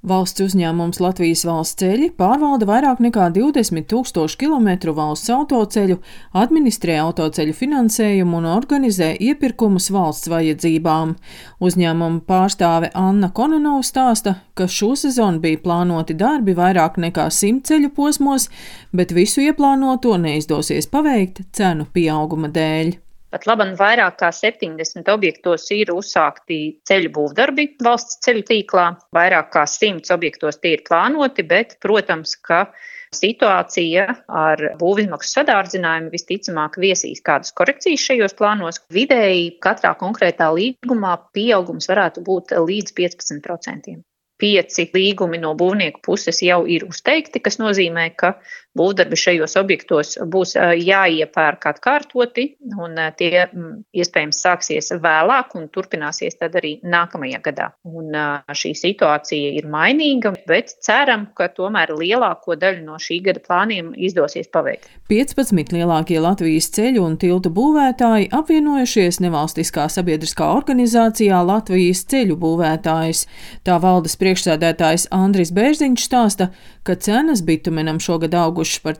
Valsts uzņēmums Latvijas valsts ceļi pārvalda vairāk nekā 20 000 kilometru valsts autoceļu, administrē autoceļu finansējumu un organizē iepirkumus valsts vajadzībām. Uzņēmuma pārstāve Anna Kononova stāsta, ka šo sezonu bija plānoti darbi vairāk nekā 100 ceļu posmos, bet visu ieplānoto neizdosies paveikt cenu pieauguma dēļ. Pat labam vairāk kā 70 objektos ir uzsākti ceļu būvdarbi valsts ceļu tīklā, vairāk kā 100 objektos tie ir plānoti, bet, protams, ka situācija ar būvizmaksu sadārdzinājumu visticamāk viesīs kādas korekcijas šajos plānos. Vidēji katrā konkrētā līgumā pieaugums varētu būt līdz 15%. 5 līgumi no būvnieku puses jau ir uzteikti, kas nozīmē, ka būvdarbi šajos objektos būs jāiepērk atkārtoti, un tie iespējams sāksies vēlāk un turpināsies tad arī nākamajā gadā. Un šī situācija ir mainīga, bet ceram, ka tomēr lielāko daļu no šī gada plāniem izdosies paveikt. 15 lielākie Latvijas ceļu un tiltu būvētāji apvienojušies nevalstiskā sabiedriskā organizācijā Latvijas ceļu būvētājs. Tā valdes priekšsēdētājs Andris Bērziņš stāsta, ka cenas bitumenam šogad augušas par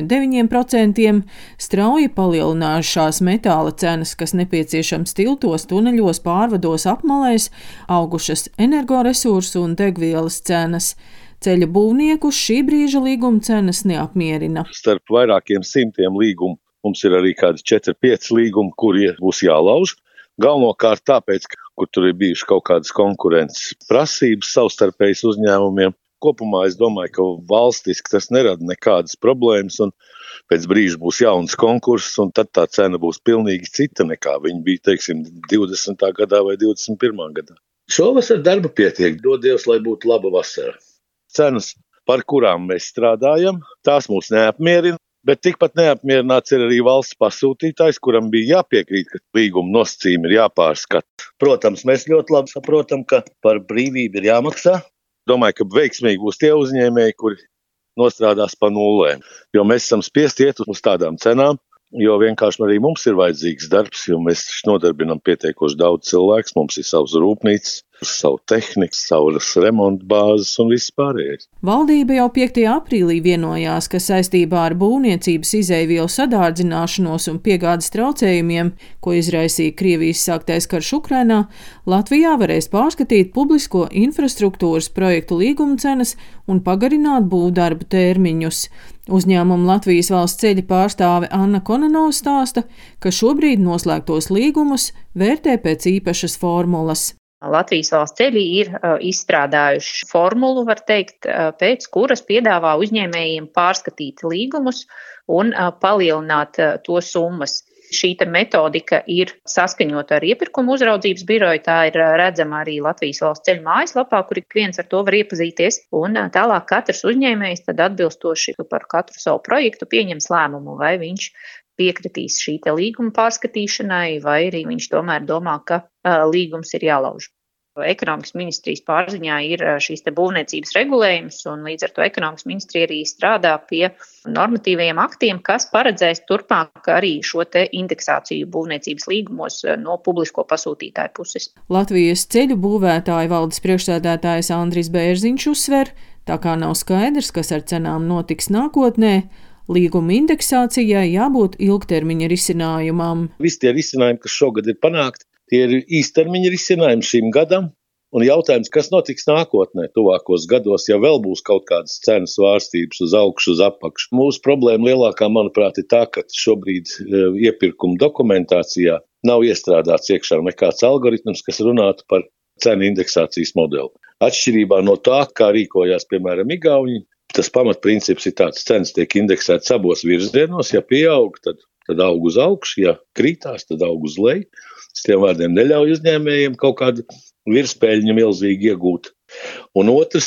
39%, strauji palielinājušās metāla cenas, kas nepieciešams tiltos, tuneļos, pārvados, apmalēs, augušas energoresursu un degvielas cenas. Ceļa būvniekus šī brīža līguma cenas neapmierina. Starp vairākiem simtiem līgumu mums ir arī kādi 4-5 līgumi, kuri būs jālauž. Galvenokārt tāpēc, ka kur tur ir bijuši kaut kādas konkurences prasības savstarpējas uzņēmumiem. Kopumā es domāju, ka valstiski tas nerada nekādas problēmas un pēc brīža būs jauns konkurss un tad tā cena būs pilnīgi cita nekā viņa bija, teiksim, 20. gadā vai 21. gadā. Šovasar darba pietiek, dod Dievs, lai būtu laba vasara. Cenas, par kurām mēs strādājam, tās mūs neapmierina. Bet tikpat neapmierināts ir arī valsts pasūtītājs, kuram bija jāpiekrīt, ka līguma nosacījumi ir jāpārskata. Protams, mēs ļoti labi saprotam, ka par brīvību ir jāmaksā. Domāju, ka veiksmīgi būs tie uzņēmēji, kuri nostrādās pa nullēm. Jo mēs esam spiesti iet uz tādām cenām, jo vienkārši arī mums ir vajadzīgs darbs, jo mēs nodarbinam pietiekoši daudz cilvēks, mums ir savas rūpnīcas, savu tehniku, savas remontu bāzes un viss pārējais. Valdība jau 5. aprīlī vienojās, ka saistībā ar būvniecības izēvielu sadārdzināšanos un piegādes traucējumiem, ko izraisīja Krievijas sāktais karš Ukrainā, Latvijā varēs pārskatīt publisko infrastruktūras projektu līguma cenas un pagarināt būvdarbu termiņus. Uzņēmuma Latvijas valsts ceļa pārstāve Anna Kononova stāsta, ka šobrīd noslēgtos līgumus vērtē pēc īpašas formulas. Latvijas valsts ceļi ir izstrādājuši formulu, var teikt, pēc kuras piedāvā uzņēmējiem pārskatīt līgumus un palielināt to summas. Šī metodika ir saskaņota ar iepirkumu uzraudzības biroju, tā ir redzama arī Latvijas valsts ceļu mājaslapā, kur ik viens ar to var iepazīties, un tālāk katrs uzņēmējs tad atbilstoši par katru savu projektu pieņems lēmumu, vai viņš piekritīs šī līguma pārskatīšanai, vai arī viņš tomēr domā, ka līgums ir jālauž. Ekonomikas ministrijas pārziņā ir šīs būvniecības regulējums, un līdz ar to ekonomikas ministrija arī strādā pie normatīvajiem aktiem, kas paredzēs turpmāk arī šo indeksāciju būvniecības līgumos no publisko pasūtītāju puses. Latvijas ceļu būvētāju valdes priekšsēdētājs Andris Bērziņš uzsver, tā kā nav skaidrs, kas ar cenām notiks nākotnē, līguma indeksācijai jābūt ilgtermiņa risinājumam. Visi tie risinājumi, kas šogad ir panākti, tie ir īstermiņa risinājumi šim gadam, un jautājums, kas notiks nākotnē, tuvākos gados, ja vēl būs kaut kādas cenas svārstības uz augšu, uz apakšu. Mūsu problēma lielākā, manuprāt, ir tā, ka šobrīd iepirkuma dokumentācijā nav iestrādāts iekšā nekāds algoritms, kas runātu par cenu indeksācijas modeli. Atšķirībā no tā, kā rīkojās, piemēram, Igauņi, tas pamatprincips ir tāds, cenas tiek indeksētas abos virzienos, ja pieaug, tad aug uz augšu, ja krītās, tad aug uz leju. Es tiem vārdiem neļauj uzņēmējiem kaut kādu virspēļņu milzīgi iegūt. Un otrs,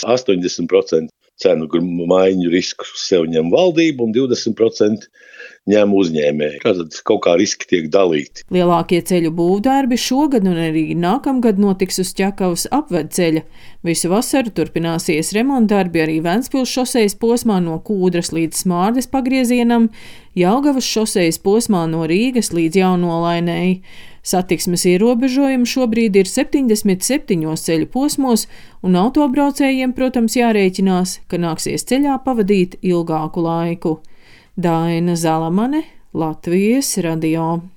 80% cenu maiņu risku sev ņem valdība un 20% ņem uzņēmēji. Tad kaut kā riski tiek dalīti. Lielākie ceļu būvdarbi šogad un arī nākamgad notiks uz Ķekavas apvedceļa. Visu vasaru turpināsies remontdarbi arī Ventspils šosejas posmā no Kūdras līdz Smārdes pagriezienam, Jelgavas šosejas posmā no Rīgas līdz Jaunolainei. Satiksmes ierobežojumi šobrīd ir 77 ceļu posmos, un autobraucējiem, protams, jārēķinās, ka nāksies ceļā pavadīt ilgāku laiku. Daina Zalamane, Latvijas radio.